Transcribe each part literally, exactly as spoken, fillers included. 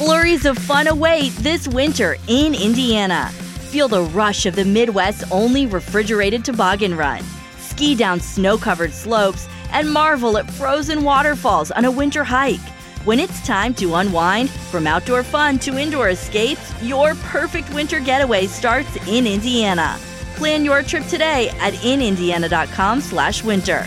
Flurries of fun await this winter in Indiana. Feel the rush of the Midwest's only refrigerated toboggan run. Ski down snow-covered slopes and marvel at frozen waterfalls on a winter hike. When it's time to unwind, from outdoor fun to indoor escapes, your perfect winter getaway starts in Indiana. Plan your trip today at in indiana dot com slash winter.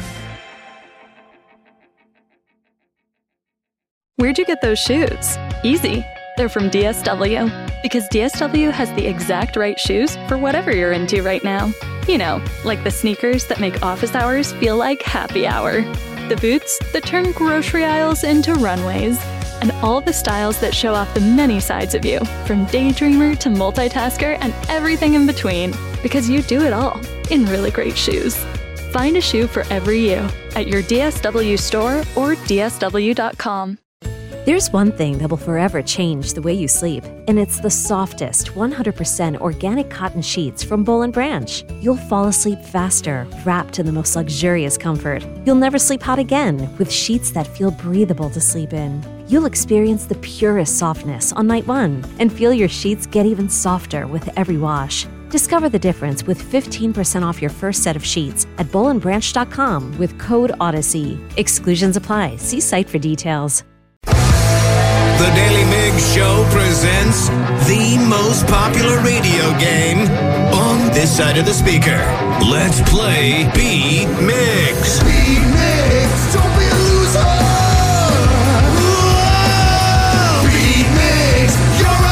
Where'd you get those shoes? Easy. They're from D S W. Because D S W has the exact right shoes for whatever you're into right now. You know, like the sneakers that make office hours feel like happy hour. The boots that turn grocery aisles into runways. And all the styles that show off the many sides of you, from daydreamer to multitasker and everything in between. Because you do it all in really great shoes. Find a shoe for every you at your D S W store or D S W dot com. There's one thing that will forever change the way you sleep, and it's the softest, one hundred percent organic cotton sheets from Boll and Branch. You'll fall asleep faster, wrapped in the most luxurious comfort. You'll never sleep hot again with sheets that feel breathable to sleep in. You'll experience the purest softness on night one and feel your sheets get even softer with every wash. Discover the difference with fifteen percent off your first set of sheets at boll and branch dot com with code Odyssey. Exclusions apply. See site for details. The Daily Migs Show presents the most popular radio game on this side of the speaker. Let's play Beat Migs. Beat Migs, don't be a loser. Whoa! Beat Migs, you're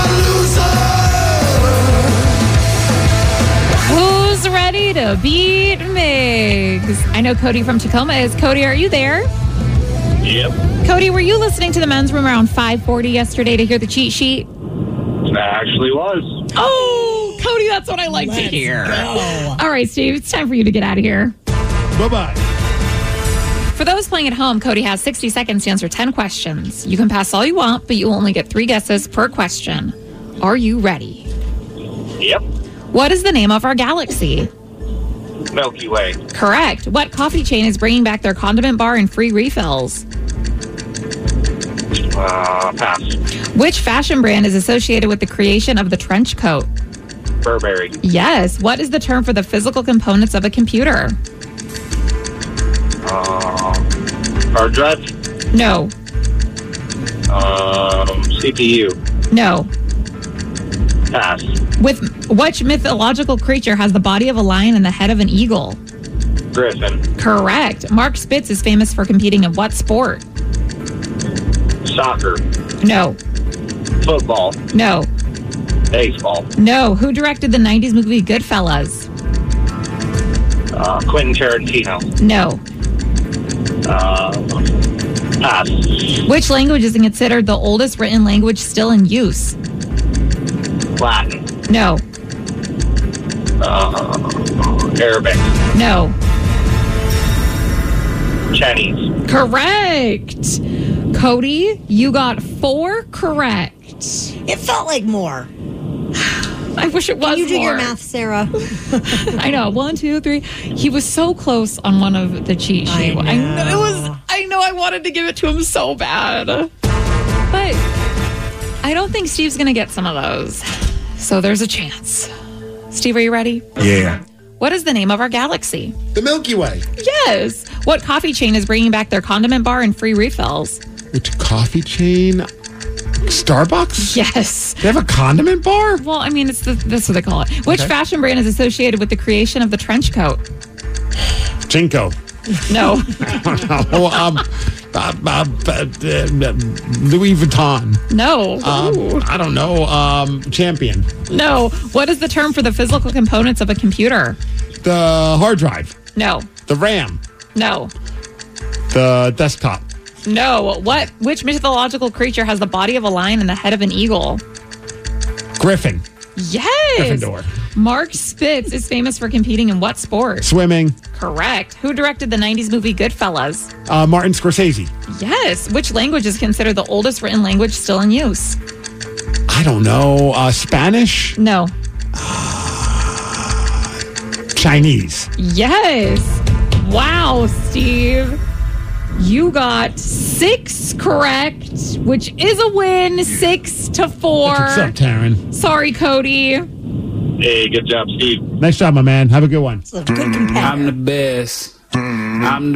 a loser. Who's ready to beat Migs? I know Cody from Tacoma is. Cody, are you there? Yep. Cody, were you listening to the men's room around five forty yesterday to hear the cheat sheet? I actually was. Oh, Cody, that's what I like Let's to hear. Go. All right, Steve, it's time for you to get out of here. Bye-bye. For those playing at home, Cody has sixty seconds to answer ten questions. You can pass all you want, but you only get three guesses per question. Are you ready? Yep. What is the name of our galaxy? Milky Way. Correct. What coffee chain is bringing back their condiment bar and free refills? Uh, pass. Which fashion brand is associated with the creation of the trench coat? Burberry. Yes. What is the term for the physical components of a computer? Uh, hard drive. No. Um, C P U. No. Pass. With which mythological creature has the body of a lion and the head of an eagle? Griffin. Correct. Mark Spitz is famous for competing in what sport? Soccer. No. Football. No. Baseball. No. Who directed the nineties movie Goodfellas? Uh, Quentin Tarantino. No. Uh, pass. Which language is considered the oldest written language still in use? Latin. No. Uh, Arabic. No. Chinese. Correct. Cody, you got four correct. It felt like more. I wish it was Can you do more. your math, Sarah? I know. One, two, three. He was so close on one of the cheat sheet. I know. I know it was. I know. I wanted to give it to him so bad, but I don't think Steve's gonna get some of those. So there's a chance. Steve, are you ready? Yeah. What is the name of our galaxy? The Milky Way. Yes. What coffee chain is bringing back their condiment bar and free refills? Which coffee chain? Starbucks? Yes. They have a condiment bar? Well, I mean, it's the, that's what they call it. Which Okay. fashion brand is associated with the creation of the trench coat? Jinko. No. oh, um, uh, uh, uh, Louis Vuitton. No. Um, I don't know. Um, Champion. No. What is the term for the physical components of a computer? The hard drive. No. The RAM. No. The desktop. No. What? Which mythological creature has the body of a lion and the head of an eagle? Griffin. Yes. Gryffindor. Mark Spitz is famous for competing in what sport? Swimming. Correct. Who directed the nineties movie Goodfellas? Uh, Martin Scorsese. Yes. Which language is considered the oldest written language still in use? I don't know. Uh, Spanish? No. Chinese. Yes. Wow, Steve. You got six correct, which is a win, six to four. What's up, Taryn? Sorry, Cody. Hey, good job, Steve. Nice job, my man. Have a good one. Good competitor. I'm the best. I'm the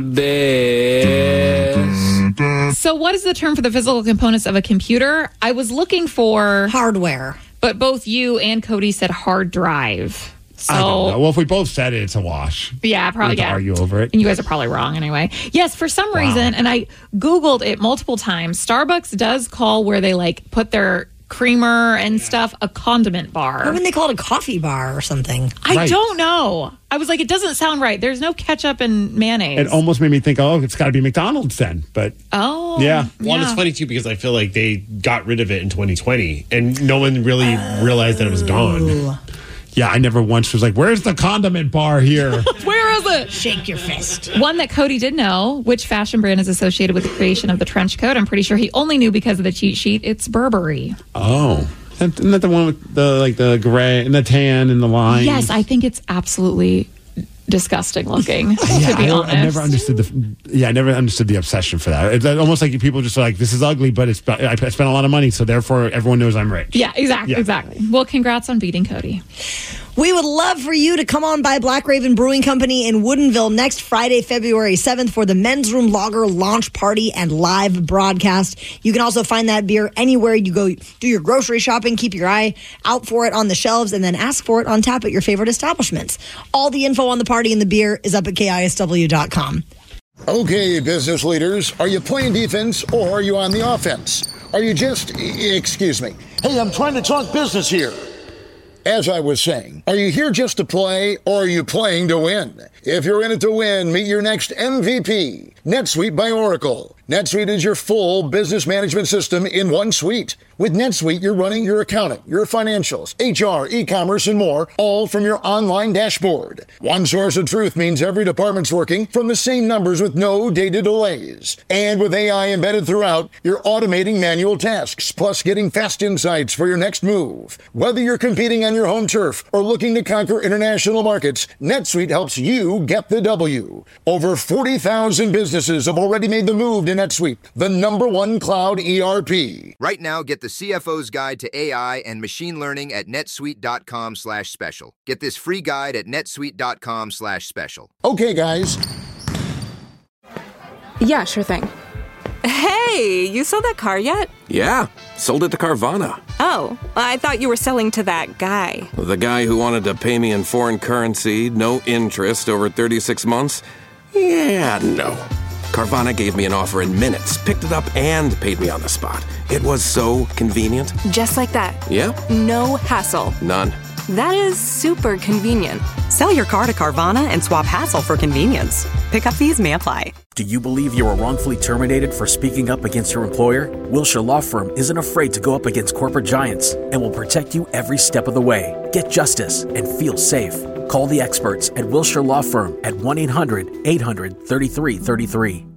best. So what is the term for the physical components of a computer? I was looking for Hardware. but both you and Cody said hard drive. So, I don't know. Well, if we both said it, it's a wash. Yeah, probably. We have to Yeah. argue over it. And you guys are probably wrong anyway. Yes, for some Wow. reason, and I Googled it multiple times, Starbucks does call where they like put their creamer and stuff a condiment bar. Or when they call it a coffee bar or something. I Right. don't know. I was like, it doesn't sound right. There's no ketchup and mayonnaise. It almost made me think, oh, it's got to be McDonald's then. But oh. yeah. Well, yeah. it's funny, too, because I feel like they got rid of it in twenty twenty, and no one really realized that it was gone. Yeah, I never once was like, where's the condiment bar here? Where is it? Shake your fist. One that Cody did know, which fashion brand is associated with the creation of the trench coat. I'm pretty sure he only knew because of the cheat sheet. It's Burberry. Oh. Isn't that the one with the like the gray and the tan and the line? Yes, I think it's absolutely disgusting looking, Yeah, to be I, don't- honest. I never understood the. Yeah, I never understood the obsession for that. It's almost like people just are like, this is ugly, but it's I spent a lot of money, so therefore everyone knows I'm rich. Yeah, exactly, Yeah. exactly. Well, congrats on beating Cody. We would love for you to come on by Black Raven Brewing Company in Woodinville next Friday, February seventh for the Men's Room Lager launch party and live broadcast. You can also find that beer anywhere you go do your grocery shopping. Keep your eye out for it on the shelves and then ask for it on tap at your favorite establishments. All the info on the party and the beer is up at K I S W dot com. Okay, business leaders, are you playing defense or are you on the offense? Are you just, excuse me, hey, I'm trying to talk business here. As I was saying, are you here just to play or are you playing to win? If you're in it to win, meet your next M V P, NetSuite by Oracle. NetSuite is your full business management system in one suite. With NetSuite, you're running your accounting, your financials, H R, e-commerce, and more, all from your online dashboard. One source of truth means every department's working from the same numbers with no data delays. And with A I embedded throughout, you're automating manual tasks, plus getting fast insights for your next move. Whether you're competing on your home turf or looking to conquer international markets, NetSuite helps you get the W. Over forty thousand businesses have already made the move to NetSuite, the number one cloud E R P. Right now, get the C F O's Guide to A I and Machine Learning at netsuite.com slash special. Get this free guide at netsuite.com slash special. Okay, guys. Yeah, sure thing. Hey, you sold that car yet? Yeah, sold it to Carvana. Oh, I thought you were selling to that guy. The guy who wanted to pay me in foreign currency, no interest, over thirty-six months? Yeah, no. Carvana gave me an offer in minutes, picked it up, and paid me on the spot. It was so convenient. Just like that. Yeah? No hassle. None. That is super convenient. Sell your car to Carvana and swap hassle for convenience. Pickup fees may apply. Do you believe you were wrongfully terminated for speaking up against your employer? Wilshire Law Firm isn't afraid to go up against corporate giants and will protect you every step of the way. Get justice and feel safe. Call the experts at Wilshire Law Firm at one eight hundred eight hundred thirty-three thirty-three.